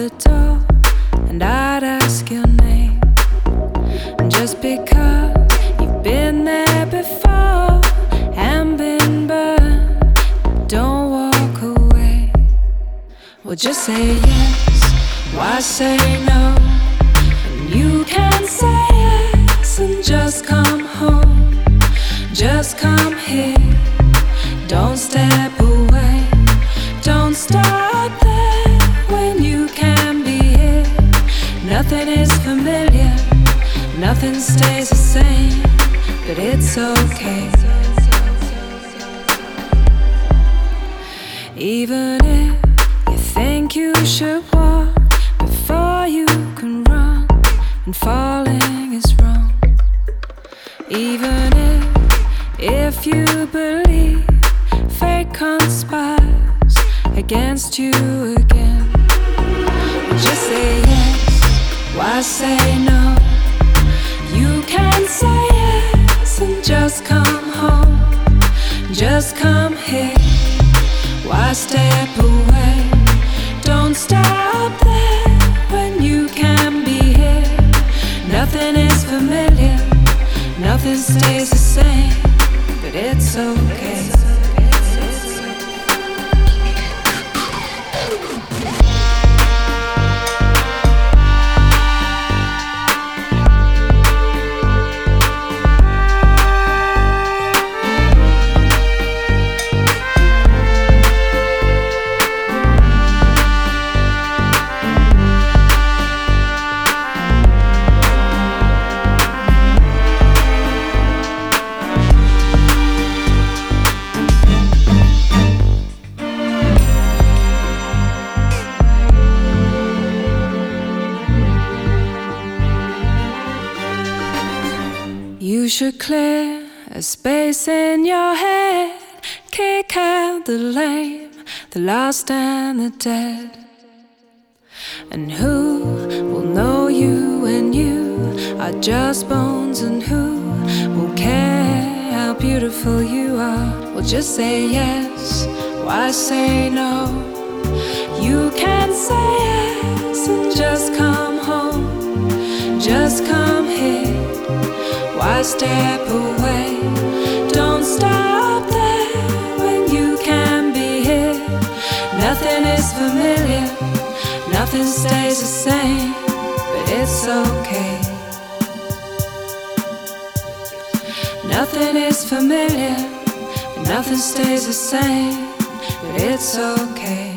the door and I'd ask your name. And just because you've been there before and been burned, don't walk away. Well, just say yes, why say no? And you can say yes and just come home. Just come here, don't step away. Don't stop there when you can be here. Nothing is familiar, nothing stays the same, but it's okay. Even if you think you should walk before you can run, and falling is wrong. Even if you believe fate conspires against you again, just say yes, why say no? You can say yes and just come home. Just come here, why step away? Don't stop there when you can be here. Nothing is familiar, nothing stays the same, but it's okay. You should clear a space in your head, kick out the lame, the lost and the dead. And who will know you when you are just bones? And who will care how beautiful you are? Well, just say yes, why say no? You can say yes and just come home. Just come here, why step away? Don't stop there when you can be here. Nothing is familiar, nothing stays the same, but it's okay. Nothing is familiar, nothing stays the same, but it's okay.